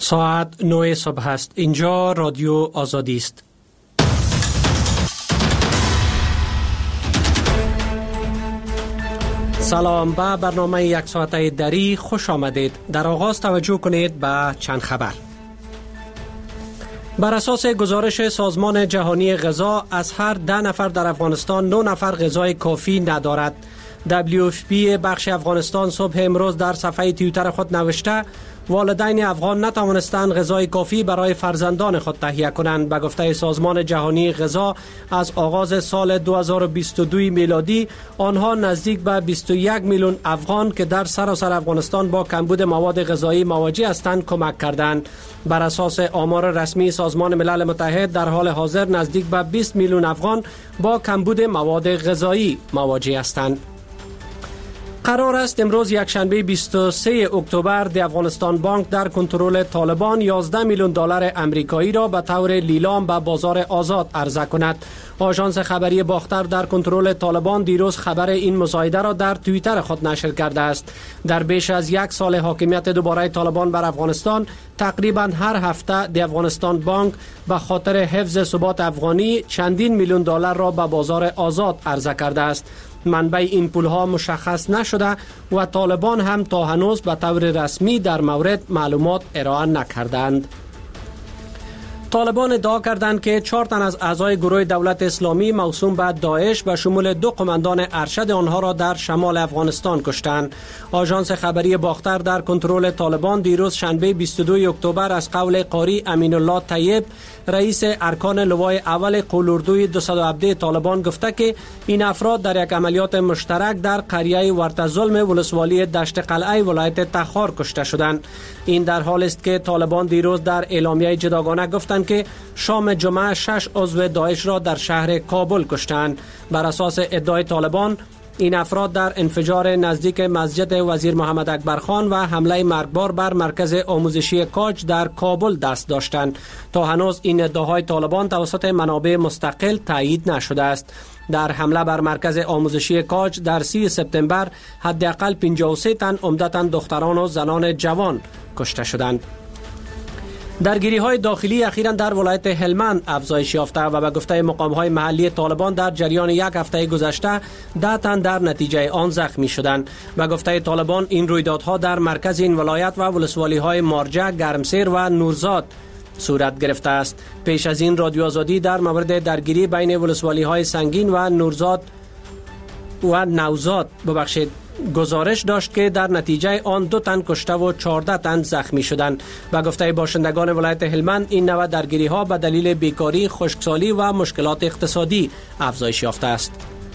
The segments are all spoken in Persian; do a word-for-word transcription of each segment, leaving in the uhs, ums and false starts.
ساعت نه صبح است. اینجا رادیو آزادی است. سلام، به برنامه یک ساعته دری خوش آمدید. در آغاز توجه کنید به چند خبر. بر اساس گزارش سازمان جهانی غذا، از هر ده نفر در افغانستان نه نفر غذای کافی ندارد. دبلیو اف پی بخش افغانستان صبح امروز در صفحه توییتر خود نوشته والدین افغان نتوانستند غذای کافی برای فرزندان خود تهیه کنند. به گفته سازمان جهانی غذا، از آغاز سال دو هزار و بیست و دو میلادی آنها نزدیک به بیست و یک میلیون افغان که در سراسر افغانستان با کمبود مواد غذایی مواجه هستند کمک کردند. بر اساس آمار رسمی سازمان ملل متحد، در حال حاضر نزدیک به بیست میلیون افغان با کمبود مواد غذایی مواجه هستند. قرار است امروز یکشنبه بیست و سه اکتبر دی افغانستان بانک در کنترل طالبان یازده میلیون دلار امریکایی را به طور لیلام به بازار آزاد عرضه کند. آژانس خبری باختر در کنترل طالبان دیروز خبر این مصاحبه را در توییتر خود نشر کرده است. در بیش از یک سال حاکمیت دوباره طالبان بر افغانستان، تقریبا هر هفته دی افغانستان بانک به خاطر حفظ ثبات افغانی چندین میلیون دلار را به بازار آزاد عرضه کرده است. منبع این پولها مشخص نشده و طالبان هم تا هنوز به طور رسمی در مورد معلومات ارائه نکردند. طالبان ادعا کردند که چهار تن از اعضای گروه دولت اسلامی موسوم به داعش به شمول دو قماندان ارشد آنها را در شمال افغانستان کشتند. آژانس خبری باختر در کنترل طالبان دیروز شنبه بیست و دو اکتبر از قول قاری امین الله طیب، رئیس ارکان لوای اول قولوردوی دویست و هفده طالبان گفته که این افراد در یک عملیات مشترک در قریه ورتظلم ولسوالی دشت قلعه ولایت تخار کشته شدند. این در حالی است که طالبان دیروز در اعلامیه جداگانه گفتند که شام جمعه شش عضو داعش را در شهر کابل کشتند. بر اساس ادعای طالبان، این افراد در انفجار نزدیک مسجد وزیر محمد اکبر خان و حمله مرگبار بر مرکز آموزشی کاج در کابل دست داشتند. تا هنوز این ادعاهای طالبان توسط منابع مستقل تایید نشده است. در حمله بر مرکز آموزشی کاج در سی سپتامبر حداقل پنجاه و سه تن عمدتاً دختران و زنان جوان کشته شدند. درگیری های داخلی اخیراً در ولایت هلمند افزایش یافته و به گفته مقام های محلی طالبان در جریان یک هفته گذشته ده تن در نتیجه آن زخمی شدند. به گفته طالبان این رویدادها در مرکز این ولایت و ولسوالی های مارجه، گرمسیر و نورزاد صورت گرفته است. پیش از این رادیو آزادی در مورد درگیری بین ولسوالی های سنگین و نورزاد و نوزاد ببخشید گزارش داشت که در نتیجه آن دو تن کشته و چهارده تن زخمی شدند. به گفته باشندگان ولایت هلمند، این نوع درگیری ها به دلیل بیکاری، خشکسالی و مشکلات اقتصادی افزایش یافته است.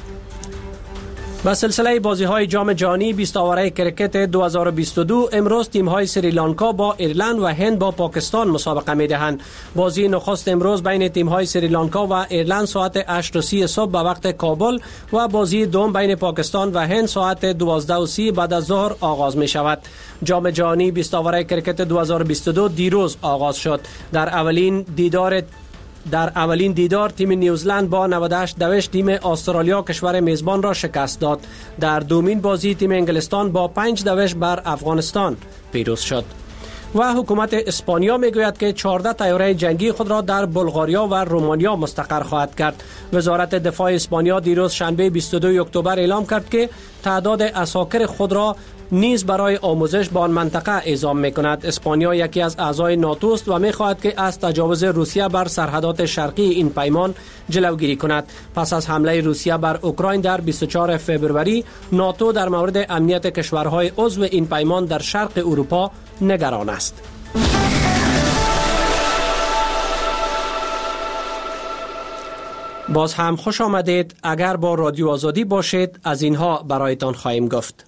به سلسله بازی های جام جهانی بیست آوره کرکت دو هزار و بیست و دو امروز تیم های سریلانکا با ایرلند و هند با پاکستان مسابقه می دهند. بازی نخست امروز بین تیم های سریلانکا و ایرلند ساعت هشت و سی صبح به وقت کابل و بازی دوم بین پاکستان و هند ساعت دوازده و سی بعد از ظهر آغاز می شود. جام جهانی بیست آوره کرکت دو هزار و بیست و دو دیروز آغاز شد. در اولین دیدار در اولین دیدار تیم نیوزلند با نود و هشت دوش تیم استرالیا کشور میزبان را شکست داد. در دومین بازی تیم انگلستان با پنج دوش بر افغانستان پیروز شد. و حکومت اسپانیا میگوید که چهارده طیاره جنگی خود را در بلغاریا و رومانیا مستقر خواهد کرد. وزارت دفاع اسپانیا دیروز شنبه بیست و دو اکتبر اعلام کرد که تعداد عساکر خود را نیز برای آموزش به آن منطقه اعزام می‌کند. اسپانیا یکی از اعضای ناتو است و می‌خواهد که از تجاوز روسیه بر سرحدات شرقی این پیمان جلوگیری کند. پس از حمله روسیه بر اوکراین در بیست و چهارم فوریه، ناتو در مورد امنیت کشورهای عضو این پیمان در شرق اروپا نگران است. باز هم خوش آمدید. اگر با رادیو آزادی باشید از اینها برایتان خواهیم گفت.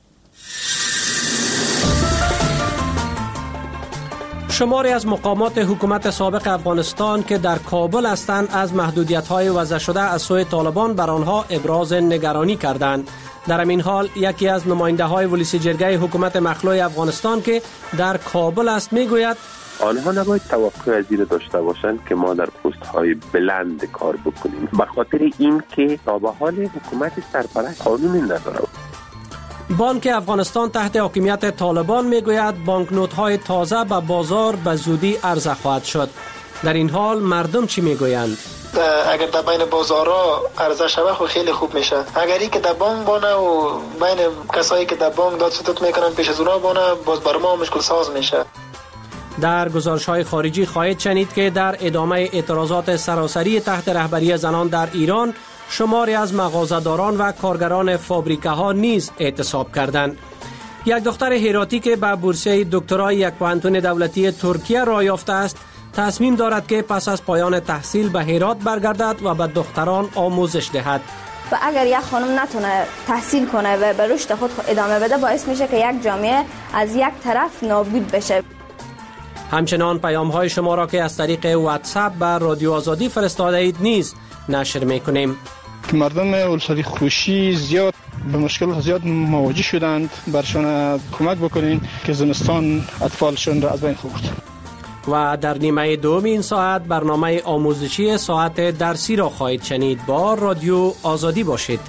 شماری از مقامات حکومت سابق افغانستان که در کابل هستند از محدودیت‌های وضع شده از سوی طالبان بر آنها ابراز نگرانی کردند. در این حال یکی از نماینده‌های ولسی جرگه حکومت مخلوع افغانستان که در کابل است میگوید آنها نباید توقع از این داشته باشند که ما در پست های بلند کار بکنیم، به خاطر این که تا به حال حکومت سرپرست قانون نداره. بانک افغانستان تحت حاکمیت طالبان میگوید بانکنوت‌های تازه به بازار به زودی عرضه خواهد شد. در این حال مردم چی میگویند؟ اگر در بین بازارها عرضه شود خو خیلی خوب میشه. اگر ای که در بانک بانه و بین کسایی که در بانک داد ستد میکنن پیش از اونا بانه باز بر ما مشکل ساز میشه. در گزارش‌های خارجی خواهید شنید که در ادامه اعتراضات سراسری تحت رهبری زنان در ایران شماری از مغازه‌داران و کارگران فابریکه‌ها نیز اعتصاب کردند. یک دختر هراتی که به بورسیه دکترای یک پوهنتون دولتی ترکیه راه یافته است تصمیم دارد که پس از پایان تحصیل به هرات برگردد و به دختران آموزش دهد. و اگر یک خانم نتونه تحصیل کنه و به رشد خود ادامه بده باعث میشه که یک جامعه از یک طرف نابود بشه. همچنان پیام‌های شما را که از طریق واتساپ بر رادیو آزادی فرستاده اید نیز نشر میکنیم. که مردم ولسوالی خوشی زیاد به مشکل زیاد مواجه شدند، برشان کمک بکنین که زمستان اطفالشون را از بین برد. و در نیمه دوم این ساعت برنامه آموزشی ساعت درسی را خواهید شنید. با رادیو آزادی باشید.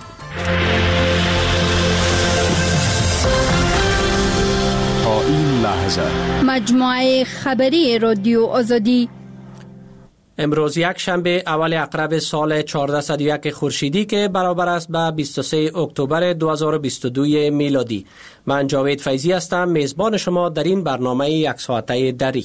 تا این لحظه مجموعه خبری رادیو آزادی. امروز یک شنبه اول عقرب سال چهارصد و یک خورشیدی که برابر است به بیست و سه اکتبر دو هزار و بیست و دو میلادی. من جاوید فیضی هستم، میزبان شما در این برنامه یک ساعته دری.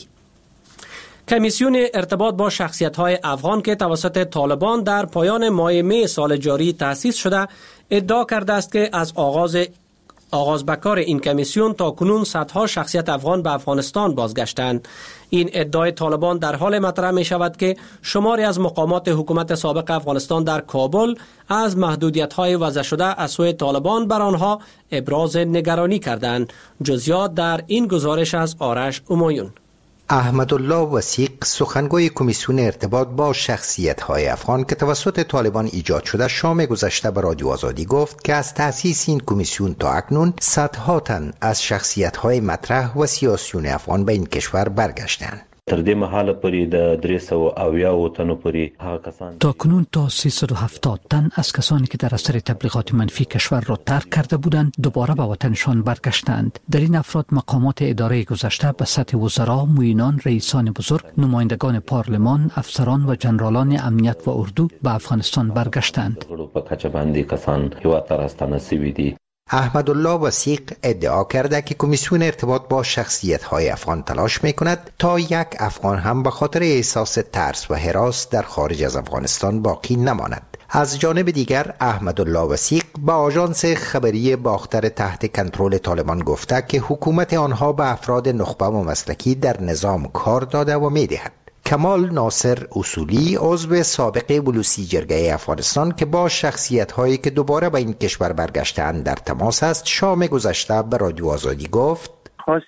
کمیسیون ارتباط با شخصیت‌های افغان که توسط طالبان در پایان ماه می سال جاری تأسیس شده ادعا کرده است که از آغاز آغاز به کار این کمیسیون تا کنون صدها شخصیت افغان به افغانستان بازگشتند. این ادعای طالبان در حال مطرح می شود که شماری از مقامات حکومت سابق افغانستان در کابل از محدودیت‌های وضع شده از سوی طالبان بر آنها ابراز نگرانی کردند. جزئیات در این گزارش از آرش امایون. احمدالله وثیق سخنگوی کمیسیون ارتباط با شخصیت‌های افغان که توسط طالبان ایجاد شده شام گذشته به رادیو آزادی گفت که از تأسیس این کمیسیون تا اکنون صدها تن از شخصیت‌های مطرح و سیاسیون افغان به این کشور برگشتند. تر دې مهاله پورې د درې سوه اویا تنو پورې هغه کسان تا کنون تا سیصد و هفتاد تن از کسانی که در اثر تبلیغات منفی کشور را ترک کرده بودند دوباره به وطنشان برگشتند. در این افراد مقامات اداره گذشته به سطح وزرا، معینان، رئیسان بزرگ، نمایندگان پارلمان، افسران و جنرالان امنیت و اردو به افغانستان برگشتند. په کچه باندې کسان هیواد ته راستانه شوي دي. احمدالله وثیق ادعا کرده که کمیسیون ارتباط با شخصیت‌های افغان تلاش می‌کند تا یک افغان هم به خاطر احساس ترس و هراس در خارج از افغانستان باقی نماند. از جانب دیگر احمدالله وثیق به آژانس خبری باختر تحت کنترل طالبان گفته که حکومت آنها به افراد نخبه و مسلکی در نظام کار داده و می‌دهد. کمال ناصر اصولی عضو سابق بلوچی جرگه افغانستان که با شخصیت‌هایی که دوباره به این کشور برگشته‌اند در تماس است شام گذشته به رادیو آزادی گفت خاص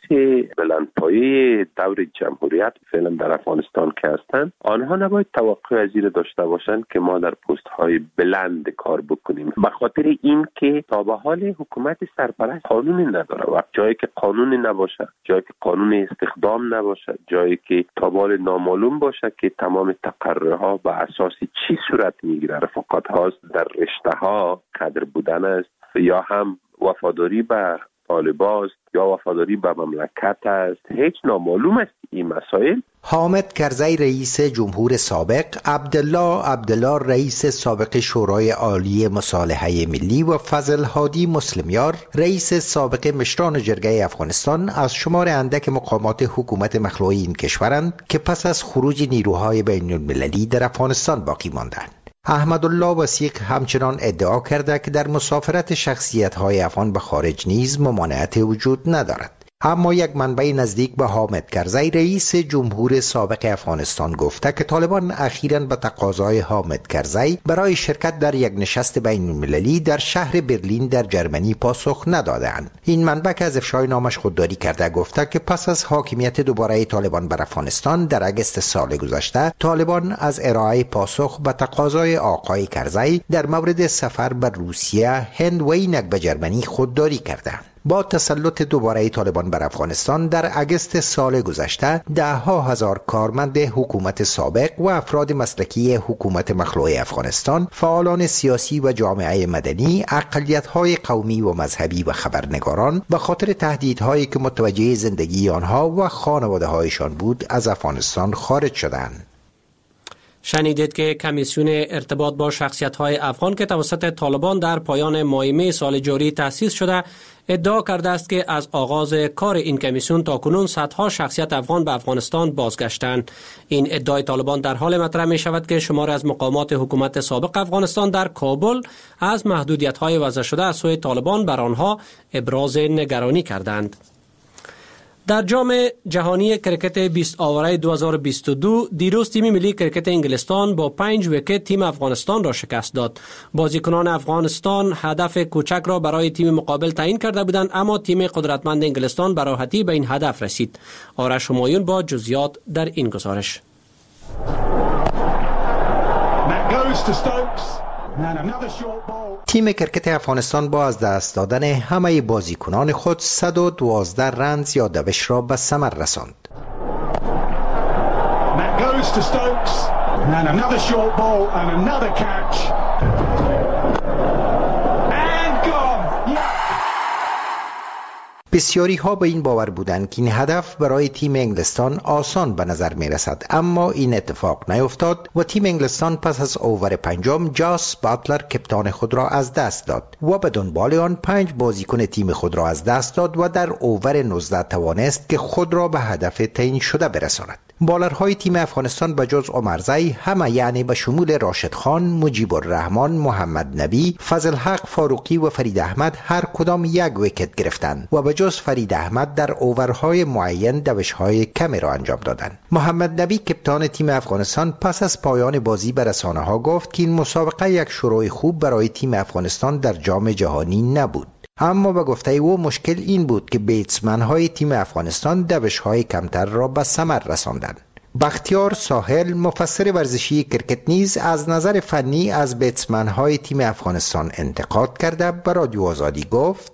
بلندپایه دور جمهوریت فعلا در افغانستان که هستند آنها نباید توقع از این داشته باشند که ما در پست های بلند کار بکنیم، به خاطر این که تا به حال حکومت سرپرست قانونی نداره و جایی که قانونی نباشه، جایی که قانون استخدام نباشه، جایی که تا به حال نامعلوم باشه که تمام تقررها به اساس چی صورت میگیره، رفاقت هاست در رشته ها، کادر بودن است یا هم وفاداری به طالبان است یا وفاداری به مملکت است، هیچ نامعلوم است این مسائل. حامد کرزی رئیس جمهور سابق، عبدالله عبدالله رئیس سابق شورای عالی مصالحه ملی و فضل هادی مسلمیار رئیس سابق مشران جرگه افغانستان از شمار اندک مقامات حکومت مخلوعی این کشورند که پس از خروج نیروهای بین المللی در افغانستان باقی ماندند. احمدالله وثیق همچنان ادعا کرده که در مسافرت شخصیت‌های افغان به خارج نیز ممانعت وجود ندارد. اما یک منبع نزدیک به حامد کرزی رئیس جمهور سابق افغانستان گفته که طالبان اخیراً به تقاضای حامد کرزی برای شرکت در یک نشست بین المللی در شهر برلین در جرمنی پاسخ ندادند. این منبع که از افشای نامش خودداری کرده گفته که پس از حاکمیت دوباره طالبان بر افغانستان در اگست سال گذشته طالبان از ارائه پاسخ به تقاضای آقای کرزی در مورد سفر به روسیه، هند و اینک به جرمنی خودداری کردند. با تسلط دوباره طالبان بر افغانستان در اگست سال گذشته ده ها هزار کارمند حکومت سابق و افراد مسلکی حکومت مخلوع افغانستان، فعالان سیاسی و جامعه مدنی، اقلیت‌های قومی و مذهبی و خبرنگاران به خاطر تهدیدهایی که متوجه زندگی آنها و خانواده‌هایشان بود از افغانستان خارج شدند. شنیدید که کمیسیون ارتباط با شخصیت‌های افغان که توسط طالبان در پایان ماه می سال جاری تأسیس شده ادعا کرده است که از آغاز کار این کمیسیون تاکنون صدها شخصیت افغان به افغانستان بازگشتند. این ادعای طالبان در حال مطرح می شود که شمار از مقامات حکومت سابق افغانستان در کابل از محدودیت‌های وضع شده از سوی طالبان بر آنها ابراز نگرانی کردند. در جام جهانی کرکت بیست آوره دو هزار و بیست و دو دیروز تیم ملی کرکت انگلستان با پنج ویکت تیم افغانستان را شکست داد. بازیکنان افغانستان هدف کوچک را برای تیم مقابل تعیین کرده بودند، اما تیم قدرتمند انگلستان به راحتی به این هدف رسید. آرش همایون با جزئیات در این گزارش. تیم کرکت افغانستان با از دست دادن همه بازیکنان خود صد و دوازده رنز یا دوش را به ثمر رساند. بسیاری ها به این باور بودند که این هدف برای تیم انگلستان آسان به نظر می رسد، اما این اتفاق نیفتاد و تیم انگلستان پس از اوور پنجم جاس باتلر کپتان خود را از دست داد و به دنبال آن پنج بازیکن تیم خود را از دست داد و در اوور نوزده توانست که خود را به هدف تعیین شده برساند. بالرهای تیم افغانستان به جز عمرزی همه، یعنی به شمول راشد خان، مجیب الرحمن، محمد نبی، فضل حق فاروقی و فرید احمد هر کدام یک ویکت گرفتند و به جز فرید احمد در اوورهای معین دوش‌های کمی را انجام دادند. محمد نبی کپتان تیم افغانستان پس از پایان بازی به رسانه‌ها گفت که این مسابقه یک شروع خوب برای تیم افغانستان در جام جهانی نبود، اما به گفته او مشکل این بود که بیتسمن های تیم افغانستان دوش های کمتر را به ثمر رساندند. بختیار ساحل مفسر ورزشی کرکت نیز از نظر فنی از بیتسمن های تیم افغانستان انتقاد کرده به رادیو آزادی گفت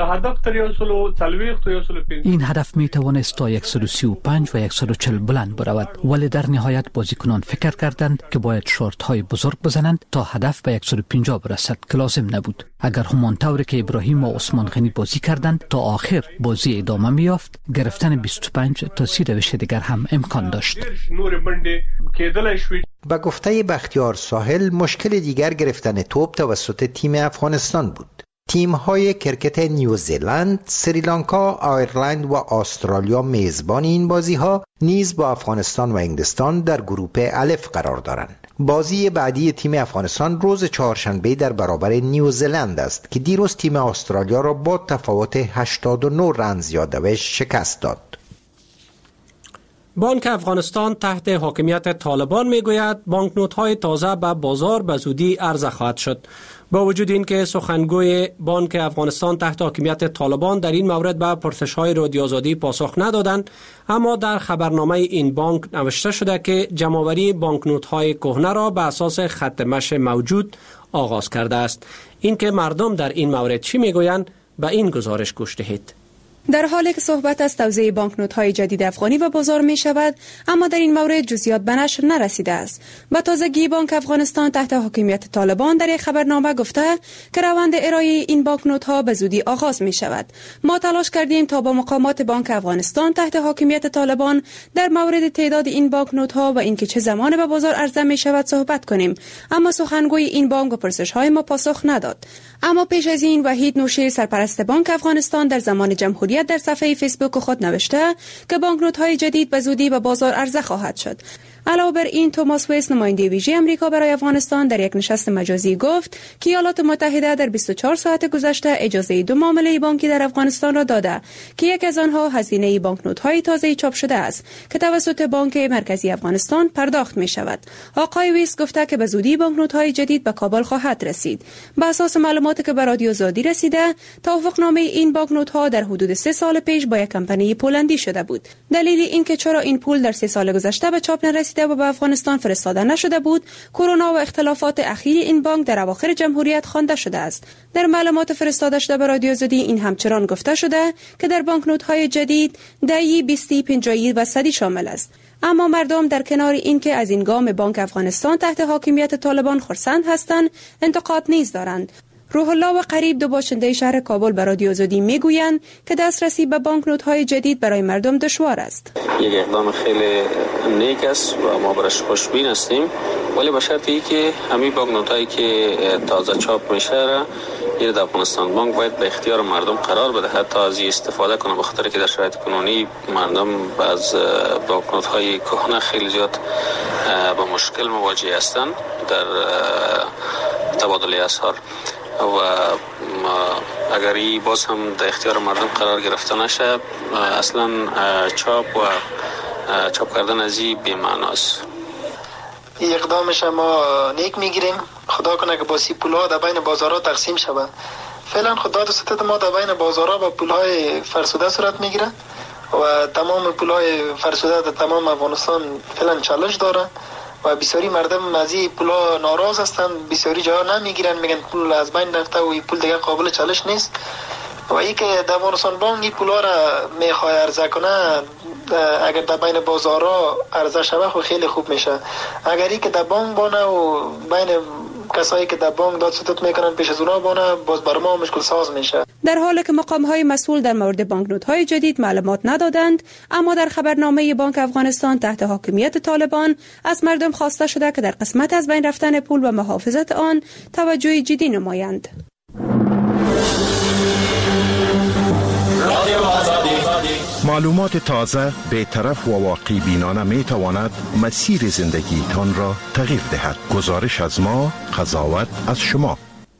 این هدف می توانست تا صد و سی و پنج و صد و چهل بلند برود، ولی در نهایت بازیکنان فکر کردند که باید شورت های بزرگ بزنند تا هدف به صد و پنجاه برسد که لازم نبود. اگر همان طوری که ابراهیم و عثمان غنی بازی کردند تا آخر بازی ادامه می یافت، گرفتن بیست و پنج تا سی روش دیگر هم امکان داشت. با گفته بختیار ساحل مشکل دیگر گرفتن توپ توسط تیم افغانستان بود. تیم‌های کرکت نیوزیلند، سریلانکا، آیرلند و استرالیا میزبان این بازی‌ها نیز با افغانستان و انگلستان در گروه الف قرار دارند. بازی بعدی تیم افغانستان روز چهارشنبه در برابر نیوزیلند است که دیروز تیم استرالیا را با تفاوت هشتاد و نه رنز یا دوش شکست داد. بانک افغانستان تحت حاکمیت طالبان میگوید بانکنوت‌های تازه به بازار به زودی عرضه خواهد شد. با وجود این که سخنگوی بانک افغانستان تحت حاکمیت طالبان در این مورد به پرسش‌های رادیو آزادی پاسخ ندادند، اما در خبرنامه این بانک نوشته شده که جمع‌آوری بانکنوت‌های کهنه را به اساس خط مشی موجود آغاز کرده است. این که مردم در این مورد چی میگویند به این گزارش گوش دهید. در حالی که صحبت از توزیع بانکنوت‌های جدید افغانی و بازار می شود، اما در این مورد جزئیات به نشر نرسیده است. به تازگی بانک افغانستان تحت حاکمیت طالبان در یک خبرنامه گفته که روند ارائه این بانکنوت‌ها به زودی آغاز می شود. ما تلاش کردیم تا با مقامات بانک افغانستان تحت حاکمیت طالبان در مورد تعداد این بانکنوت‌ها و اینکه چه زمان به بازار عرضه می شود صحبت کنیم، اما سخنگوی این بانک به پرسش‌های ما پاسخ نداد. اما پیش از این وحید نوشیر سرپرست بانک افغانستان در زمان جمهوریت در صفحه فیسبوک خود نوشته که بانکنوت‌های جدید به زودی به بازار عرضه خواهد شد. علاوه بر این توماس ویس نماینده ویژه امریکا برای افغانستان در یک نشست مجازی گفت که ایالات متحده در بیست و چهار ساعت گذشته اجازه دو معامله بانکی در افغانستان را داده که یک از آنها هزینه بانکنوت‌های تازه چاپ شده است که توسط بانک مرکزی افغانستان پرداخت می شود. آقای ویس گفته که به زودی بانکنوت‌های جدید به کابل خواهد رسید. بر اساس معلوماتی که به رادیو آزادی رسیده، توافقنامه این بانکنوت‌ها در حدود سه سال پیش با یک کمپانی پولندی شده بود. دلیل این که چرا این پول در سه سال گذشته به چاپ نرسید نرسیده و به افغانستان فرستاده نشده بود، کرونا و اختلافات اخیر این بانک در اواخر جمهوریت خوانده شده است. در معلومات فرستاده شده به رادیو آزادی این همچنان گفته شده که در بانکنوت‌های جدید دهی، بیستی، پنجاهی و صدی شامل است. اما مردم در کنار اینکه از این گام بانک افغانستان تحت حاکمیت طالبان خرسند هستند، انتقاد نیز دارند. روح الله و قریب، دو باشنده شهر کابل، به رادیو آزادی میگویند که دسترسی به بانکنوت‌های جدید برای مردم دشوار است. یک اقدام خیلی نیک است و ما برش خوشبین هستیم، ولی به شرطی که همین بانکنوت‌هایی که تازه چاپ میشه را این در افغانستان بانک باید به اختیار مردم قرار بده تا از استفاده کنه، به خاطر که در شرایط کنونی مردم از بانکنوت‌های کهنه خیلی زیاد با مشکل مواجه هستند در تبادل اسعار و اگر این باز هم در اختیار مردم قرار گرفته نشه، اصلا چاپ و چاپ کردن از این بی‌معناست. این اقدامش ما نیک میگیریم. خدا کنه که با سی پولها در بین بازارها تقسیم شود. فعلا خدا دو ستت ما در بین بازارها با پولهای فرسوده صورت میگیره و تمام پولهای فرسوده در تمام افغانستان فعلا چالش داره و بسیاری مردم از این پولا ناراض هستند. بسیاری جاها نمیگیرن، میگن پول از بین رفته و این پول دیگه قابل چالش نیست. و ای که در افغانستان بانک این پولا را میخواه عرضه کنه، اگر در بین بازارها عرضه شود خو خیلی خوب میشه. اگر ای که در بانک بانه و بین کسایی که در بانک داد ستت میکنن پیش از اونا بانه، باز بر ما مشکل ساز میشه. در حالی که مقام‌های مسئول در مورد بانکنوت‌های جدید معلومات ندادند، اما در خبرنامه بانک افغانستان تحت حاکمیت طالبان از مردم خواسته شده که در قسمت از بین رفتن پول و محافظت آن توجه جدی نمایند. معلومات تازه، بی‌طرف و واقعی بینانه می تواند مسیر زندگی تان را تغییر دهد. گزارش از ما، قضاوت از شما.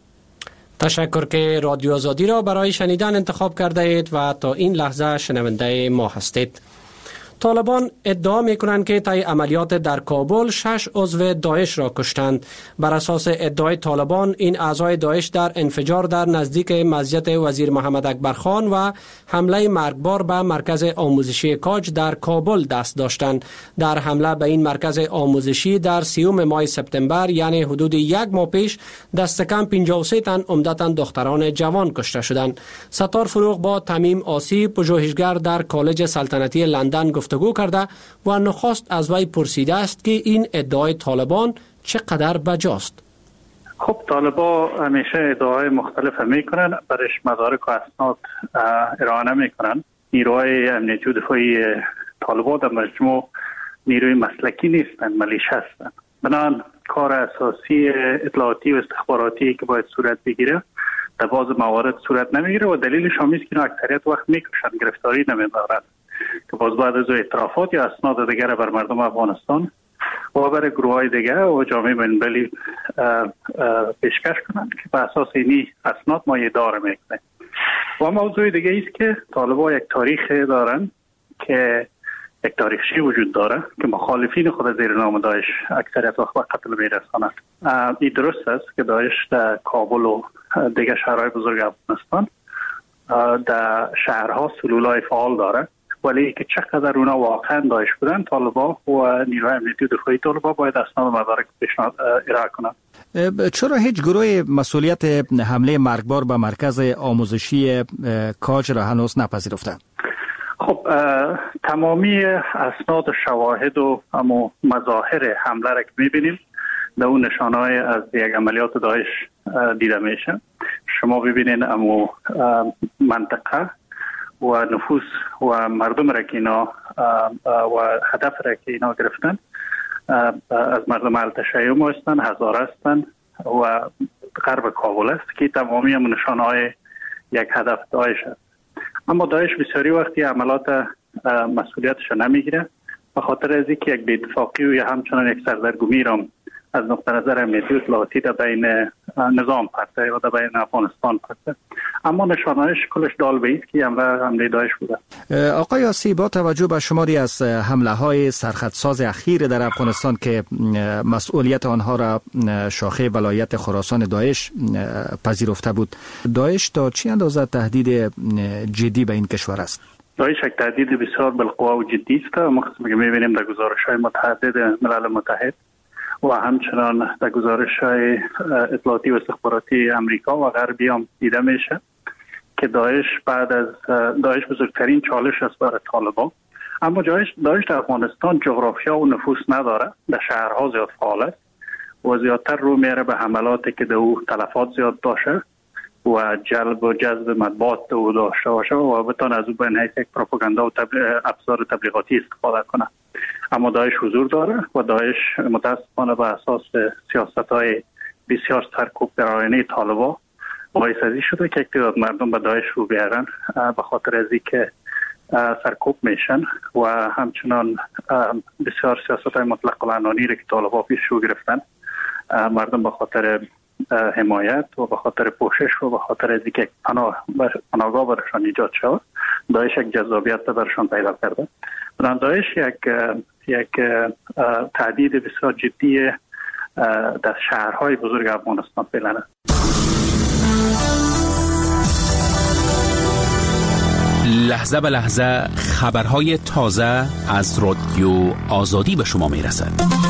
تشکر که رادیو آزادی را برای شنیدن انتخاب کرده اید و تا این لحظه شنونده ما هستید. طالبان ادعا می کنند که طی عملیات در کابل شش عضو داعش را کشتند. بر اساس ادعای طالبان، این اعضای داعش در انفجار در نزدیک مسجد وزیر محمد اکبر خان و حمله مرگبار به مرکز آموزشی کاج در کابل دست داشتند. در حمله به این مرکز آموزشی در سیوم ماه سپتامبر، یعنی حدود یک ماه پیش، دست کم پنجاه و سه تن عمدتاً دختران جوان کشته شدند. ستار فروغ با تمیم آسی، پژوهشگر در کالج سلطنتی لندن گفتگو کرده و نخست از وی پرسیده است که این ادعای طالبان چقدر بجاست. خب طالبا همیشه ادعای مختلف میکنن، برش مدارک و اسناد ارائه میکنن. نیروهای امنیتی و دفاعی طالبا در مجموع نیروی مسلکی نیستند، ملیشه هستند. بنابراین کار اساسی اطلاعاتی و استخباراتی که باید صورت بگیره در بعض موارد صورت نمیگیره و دلیلش هم است که اکثریت وقت میکشن، گرفتاری نمیدارن که باز بعد از اعترافات یا اسناد دیگر بر مردم افغانستان و برای گروه های دیگر و جامعه بین‌المللی پیشکش کنند که به اساس اینی اسناد ما اداره میکنه. و موضوع دیگه است که طالبان یک تاریخ دارن که یک تاریخچه وجود داره که مخالفین خود زیر نام داعش اکثریت وقت به قتل میرساند. این درست است که داعش در کابل و دیگر شهرهای بزرگ افغانستان در شهرها سلولای فعال داره، ولی که چقدر اونا واقعا داعش بودن، طالبان و نیروهای امنیتی و دفاعی طالبان باید اسناد و مدارک پیشنهاد ارائه کنند. چرا هیچ گروه مسئولیت حمله مرگبار به مرکز آموزشی کاج را هنوز نپذیرفته؟ خب تمامی اسناد و شواهد و اما مظاهر حمله را که میبینیم در اون نشانه‌های از یک عملیات داعش دیده میشه. شما ببینین اما منطقه و نفوس و مردم را که اینا و هدف را که اینا گرفتن از مردم التشیع هستند، هزار هستند و غرب کابل است که تمامی هم نشانه‌های یک هدف داعش است. اما داعش بسیاری وقتی عملات مسئولیتش نمیگیره به خاطر از اینکه یک بی‌اتفاقی و یا همچنان یک سردرگمی را از نقطه نظر امنیتی و اطلاعاتی در بین نظام پرته و در بین افغانستان پرته. اما نشانه‌اش کلش دال به است که حمله داعش بوده. آقای یاسی، با توجه به شماری از حمله های سرخطساز اخیر در افغانستان که مسئولیت آنها را شاخه ولایت خراسان داعش پذیرفته بود، داعش تا چه اندازه تهدید جدی به این کشور است؟ داعش یک تهدید بسیار بالقوه و جدی است. ما می‌بینیم در گزارش‌های متعدد ملل متحد و همچنان در گزارش‌های اطلاعاتی و استخباراتی امریکا و غربی هم دیده میشه که داعش بعد از داعش بزرگترین چالش است برای طالبان. اما داعش داعش در افغانستان جغرافیا و نفوذ نداره، در شهرها زیاد فعال است و زیادتر رو میره به حملاتی که در او تلفات زیاد داشته و جلب و جذب مطبوعات او داشته باشه و بتونه از او به حیث یک پروپاگاندا و تبلیغ ابزار تبلیغاتی استفاده کنه. اما داعش حضور داره و داعش متاسفانه به اساس سیاست‌های بسیار سرکوب در آینه طالبان باعث ازی شده که اقتدار مردم به داعش رو بیارن به خاطر از اینکه سرکوب میشن و همچنان بسیار سیاست‌های مطلق العنانی را که طالبان پیش رو گرفتن مردم به خاطر حمایت و به خاطر پوشش و به خاطر از اینکه پناه پناهگاه برشان ایجاد شد داعش یک جذابیت برشان پیدا کرده. بنابراین داعش یک یک تهدید بسیار جدی در شهرهای بزرگ افغانستان فعلا است. لحظه به لحظه خبرهای تازه از رادیو آزادی به شما میرسد.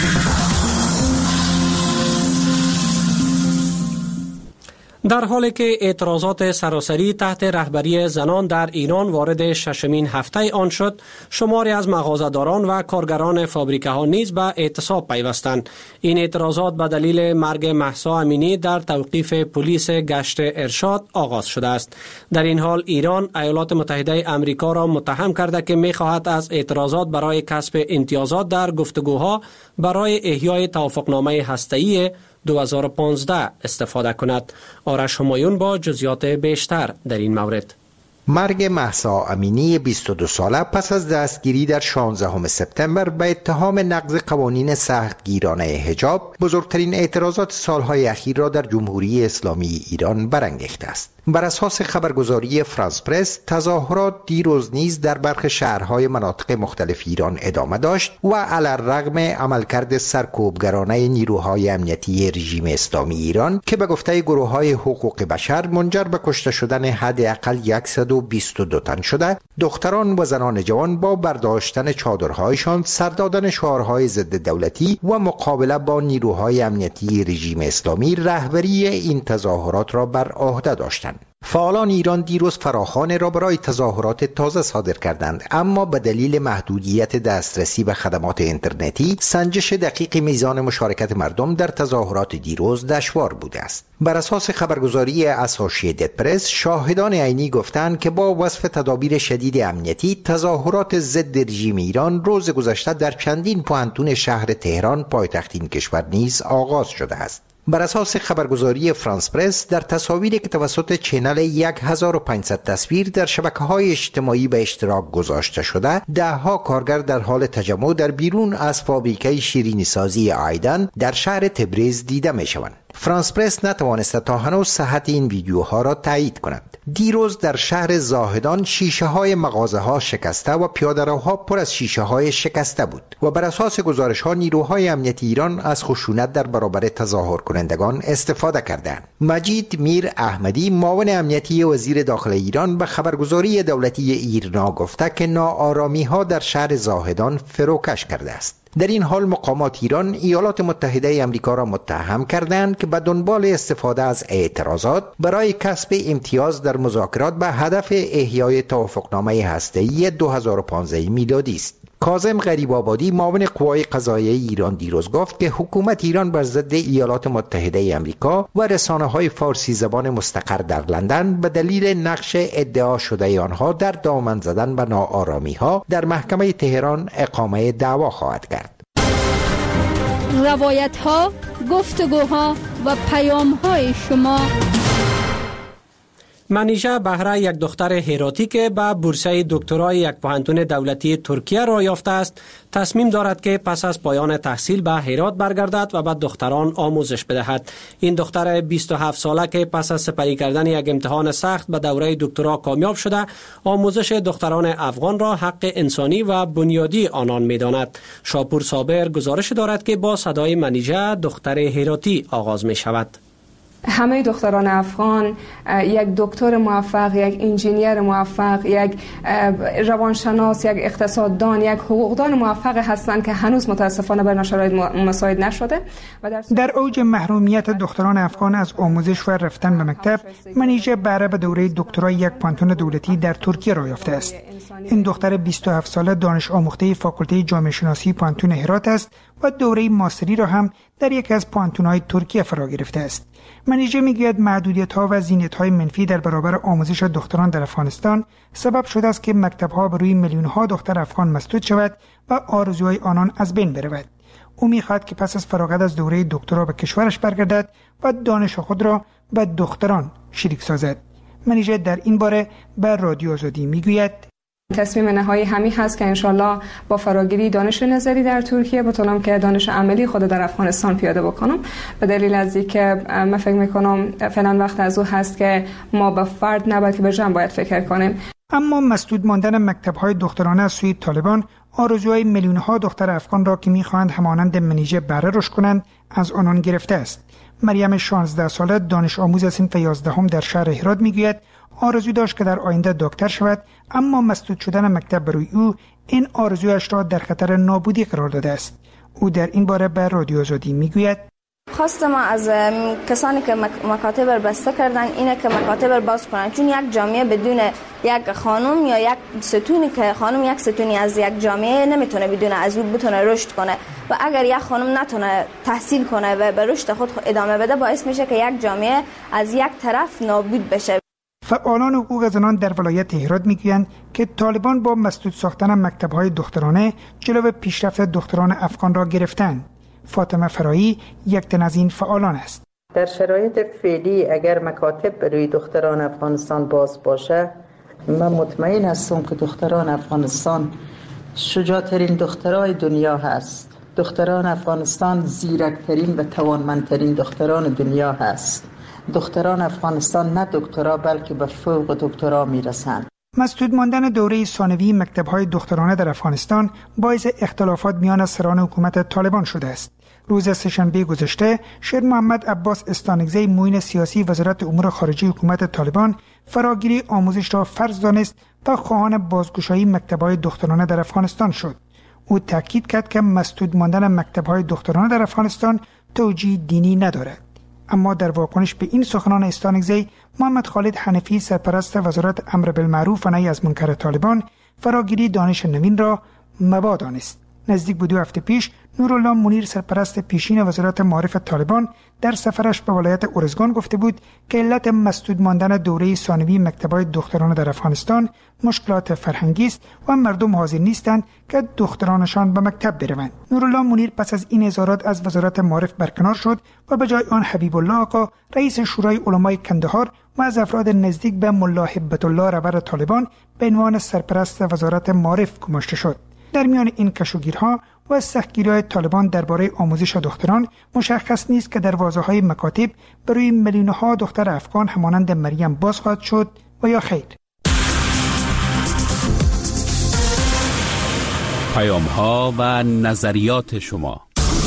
در حالی که اعتراضات سراسری تحت رهبری زنان در ایران وارد ششمین هفته آن شد، شماری از مغازه‌داران و کارگران فابریکه ها نیز به اعتصاب پیوستند. این اعتراضات به دلیل مرگ مهسا امینی در توقیف پلیس گشت ارشاد آغاز شده است. در این حال ایران ایالات متحده آمریکا را متهم کرده که می‌خواهد از اعتراضات برای کسب امتیازات در گفتگوها برای احیای توافقنامه هسته‌ای دو هزار و پانزده استفاده کند. آرش همایون با جزئیات بیشتر در این مورد. مرگ مهسا امینی بیست و دو ساله پس از دستگیری در شانزدهم سپتامبر به اتهام نقض قوانین سختگیرانه حجاب بزرگترین اعتراضات سالهای اخیر را در جمهوری اسلامی ایران برانگیخته است. بر اساس خبرگزاری فرانس پرس، تظاهرات دیروز نیز در برخی شهرهای مناطق مختلف ایران ادامه داشت و علی‌الرغم عملکرد سرکوبگرانه نیروهای امنیتی رژیم اسلامی ایران که به گفته گروه‌های حقوق بشر منجر به کشته شدن حداقل صد و بیست و دو تن شده، دختران و زنان جوان با برداشتن چادرهایشان، سر دادن شعارهای ضد دولتی و مقابله با نیروهای امنیتی رژیم اسلامی رهبری این تظاهرات را بر عهده داشتند. فعالان ایران دیروز فراخوان را برای تظاهرات تازه صادر کردند، اما به دلیل محدودیت دسترسی به خدمات اینترنتی سنجش دقیق میزان مشارکت مردم در تظاهرات دیروز دشوار بوده است. بر اساس خبرگزاری اسوسییتد پرس، شاهدان عینی گفتند که با وصف تدابیر شدید امنیتی تظاهرات ضد رژیم ایران روز گذشته در چندین پوهنتون شهر تهران پایتخت این کشور نیز آغاز شده است. بر اساس خبرگزاری فرانس پرس، در تصاویری که توسط چینل هزار و پانصد تصویر در شبکه‌های اجتماعی به اشتراک گذاشته شده، ده‌ها کارگر در حال تجمع در بیرون از فابریکه شیرینی سازی آیدن در شهر تبریز دیده می‌شوند. فرانس پرس نتوانسته تا هنوز صحت این ویدیوها را تایید کند. دیروز در شهر زاهدان شیشه های مغازه ها شکسته و پیاده‌روها پر از شیشه های شکسته بود و بر اساس گزارش ها نیروهای امنیتی ایران از خشونت در برابر تظاهر کنندگان استفاده کردند. مجید میر احمدی، معاون امنیتی وزیر داخل ایران، به خبرگزاری دولتی ایرنا گفته که ناآرامی ها در شهر زاهدان فروکش کرده است. در این حال مقامات ایران ایالات متحده آمریکا را متهم کردند که به دنبال استفاده از اعتراضات برای کسب امتیاز در مذاکرات به هدف احیای توافقنامه هسته‌ای دو هزار و پانزده میلادی است. کاظم غریب‌آبادی، معاون قوای قضاییه ایران، دیروز گفت که حکومت ایران بر ضد ایالات متحده آمریکا و رسانه‌های فارسی زبان مستقر در لندن به دلیل نقش ادعا شده آنها در دامن زدن به ناآرامی‌ها در محکمه تهران اقامه دعوا خواهد کرد. روایت‌ها، گفتگوها و پیام‌های شما. منیژه بهره، یک دختر هراتی که به بورسه دکترای یک پوهنتون دولتی ترکیه را یافته است، تصمیم دارد که پس از پایان تحصیل به هرات برگردد و به دختران آموزش بدهد. این دختر بیست و هفت ساله که پس از سپری کردن یک امتحان سخت به دوره دکترا کامیاب شده، آموزش دختران افغان را حق انسانی و بنیادی آنان می‌داند. شاپور صابر گزارش دارد که با صدای منیژه دختر هراتی آغاز می شود. همه دختران افغان یک دکتر موفق، یک انجینیر موفق، یک روانشناس، یک اقتصاددان، یک حقوقدان موفق هستند که هنوز متاسفانه بر شرایط مساعد نشده. و در, در اوج محرومیت دختران افغان از آموزش و رفتن به مکتب، منیژه بهره به دوره دکترای یک پانتون دولتی در ترکیه را یافته است. این دختر بیست و هفت ساله دانش آموخته فاکولته جامعه شناسی پانتون هرات است و دوره ماستری را هم در یک از پانتون‌های ترکیه فرا گرفته است. منیژه میگوید محدودیت‌ها و زینت‌های منفی در برابر آموزش دختران در افغانستان سبب شده است که مکتب‌ها بر روی میلیون‌ها دختر افغان مسدود شود و آرزوهای آنان از بین برود. او می‌خواهد که پس از فراغت از دوره دکترا به کشورش برگردد و دانش خود را به دختران شریک سازد. منیژه در این باره به رادیو آزادی میگوید: تصمیم نهایی همین هست که انشالله با فراگیری دانش نظری در ترکیه بتونم که دانش عملی خود در افغانستان پیاده بکنم، به دلیل از اینکه من فکر میکنم فعلا وقت از او هست که ما به فرد نه بلکه به جمع باید فکر کنیم. اما مسدود ماندن مکتب‌های دخترانه از سوی طالبان آرزوهای میلیون‌ها دختر افغان را که می‌خواهند همانند منیژه بهره رشد کنند از آنان گرفته است. مریم شانزده ساله دانش آموز صنف یازدهم در شهر هرات میگوید آرزو داشت که در آینده دکتر شود، اما مسدود شدن مکتب برای او این آرزویش را در خطر نابودی قرار داده است. او در این باره به رادیو آزادی میگوید: خواست ما از کسانی که مکاتب را بسته کردن اینه که مکاتب را باز کنن، چون یک جامعه بدون یک خانم یا یک ستونی که خانم یک ستونی از یک جامعه نمیتونه بدون از او بتونه رشد کنه و اگر یک خانم نتونه تحصیل کنه و به رشد خود ادامه بده باعث میشه که یک جامعه از یک طرف نابود بشه. فعالان حقوق زنان در ولایت هرات میگویند که طالبان با مسدود ساختن مکتب‌های دخترانه جلو پیشرفت دختران افغان را گرفتند. فاطمه فرایی یک تن از این فعالان است. در شرایط فعلی اگر مکاتب برای دختران افغانستان باز باشه، من مطمئن هستم که دختران افغانستان شجاعترین دخترای دنیا هست. دختران افغانستان زیرکترین و توانمندترین دختران دنیا هست. دختران افغانستان نه دکترا بلکه به فوق دکترا میرسند. مسدود ماندن دوره ثانوی مکتب‌های دخترانه در افغانستان باعث اختلافات میان سران حکومت طالبان شده است. روز سه‌شنبه گذشته شیر محمد عباس استانگزی معین سیاسی وزارت امور خارجه حکومت طالبان فراگیری آموزش را فرض دانست و خواهان بازگشایی مکتب‌های دخترانه در افغانستان شد. او تاکید کرد که مسدود ماندن مکتب‌های دخترانه در افغانستان توجیه دینی ندارد. اما در واکنش به این سخنان استانگزی، محمد خالد حنفی سرپرست وزارت امر بالمعروف و نهی از منکر طالبان فراگیری دانش نوین را مباح دانست. نزدیک به دو هفته پیش نورالله منیر سرپرست پیشین وزارت معارف طالبان در سفرش به ولایت اورزگان گفته بود که علت مسدود ماندن دوره ثانوی مکتب‌های دخترانه در افغانستان مشکلات فرهنگی است و مردم حاضر نیستند که دخترانشان به مکتب بروند. نورالله منیر پس از این اظهارات از وزارت معارف برکنار شد و به جای آن حبیب الله آقا رئیس شورای علمای کندهار و از افراد نزدیک به ملا هبت الله رهبر طالبان به عنوان سرپرست وزارت معارف گماشته شد. در میان این کشوگیرها و سختگیری‌های طالبان درباره آموزش دختران مشخص نیست که دروازه‌های مکاتب برای میلیون‌ها دختر افغان همانند مریم باز خواهد شد و یا خیر. پیام‌ها و نظریات شما.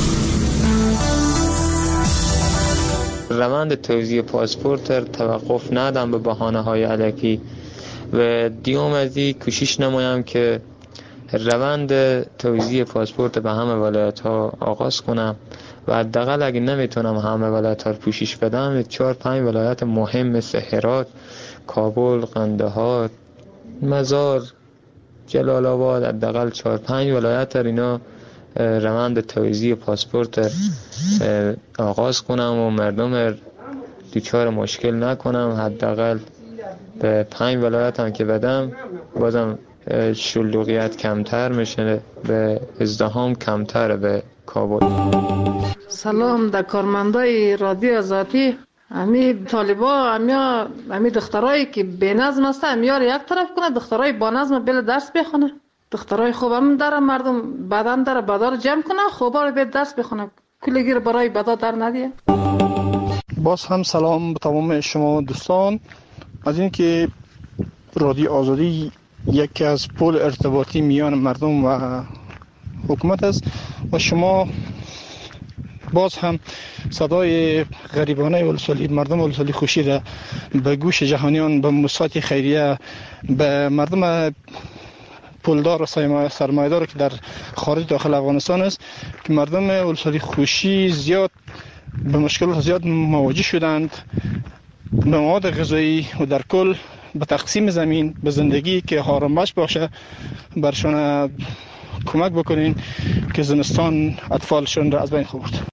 روند توزیع پاسپورت توقف ندم به بهانه‌های الکی و دیوم از این کوشش نمایم که روند توزیع پاسپورت به همه ولایت ها آغاز کنم و حداقل اگه نمیتونم همه ولایت ها رو پوشش بدم، چهار پنج ولایت مهم مثل هرات، کابل، قندهار، مزار، جلال آباد، حداقل چهار پنج ولایت اینا روند توزیع پاسپورت آغاز کنم و مردم دوچار مشکل نکنم. حداقل به پنج ولایت هم که بدم بازم شلوغیت کمتر میشه، به ازدحام کمتر به کابل. سلام در کارمندای رادیو آزادی. امی طالبا امیا امی دخترایی که بی نظم هستن امیار یک طرف کنه، دخترای با نظم بل درس بخونه. دخترای خوبم داره مردم بدن داره بدار جمع کنه، خوبا رو به درس بخونه، کلگیر برای بدا در ندیه. باز هم سلام به تمام شما دوستان. از اینکه رادیو آزادی یکی از پل ارتباطی میان مردم و حکومت است و شما باز هم صدای غریبانه ولسوالی مردم ولسوالی خوشی را به گوش جهانیان، به موسسات خیریه، به مردم پولدار و سرمایه‌دار که در خارج داخل افغانستان است که مردم ولسوالی خوشی زیاد به مشکلات زیاد مواجه شدند. به مواد غذایی و در کل به تقسیم زمین، به زندگی که آرامش باشه برشان کمک بکنین که زمستان اطفالشون را از بین خورد.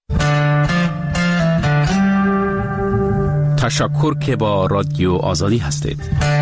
تشکر که با رادیو آزادی هستید.